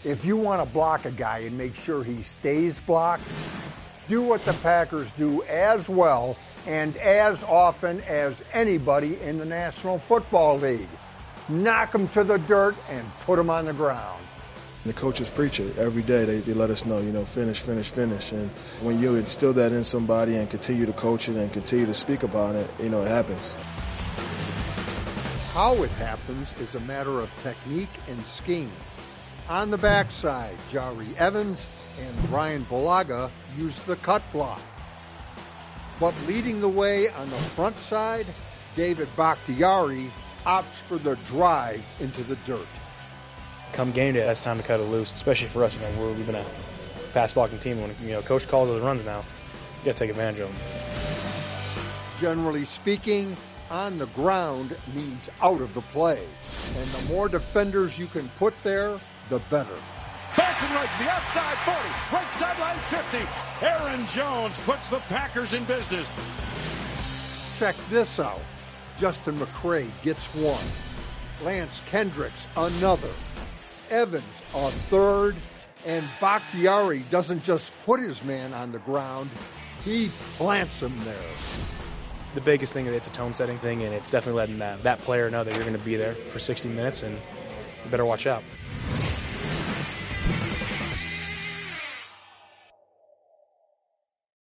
If you want to block a guy and make sure he stays blocked, do what the Packers do as well and as often as anybody in the National Football League. Knock him to the dirt and put him on the ground. The coaches preach it every day. They let us know, finish, finish, finish. And when you instill that in somebody and continue to coach it and continue to speak about it, it happens. How it happens is a matter of technique and scheme. On the backside, Jahri Evans and Bryan Bulaga use the cut block. But leading the way on the front side, David Bakhtiari opts for the drive into the dirt. Come game day, that's time to cut it loose, especially for us. We've been a pass blocking team. When coach calls those runs now, you got to take advantage of them. Generally speaking, on the ground means out of the play. And the more defenders you can put there, the better. Backs and right, the outside 40, right sideline 50. Aaron Jones puts the Packers in business. Check this out. Justin McCray gets one. Lance Kendricks, another. Evans, a third. And Bakhtiari doesn't just put his man on the ground, he plants him there. The biggest thing is it's a tone-setting thing, and it's definitely letting that player know that you're going to be there for 60 minutes, and you better watch out.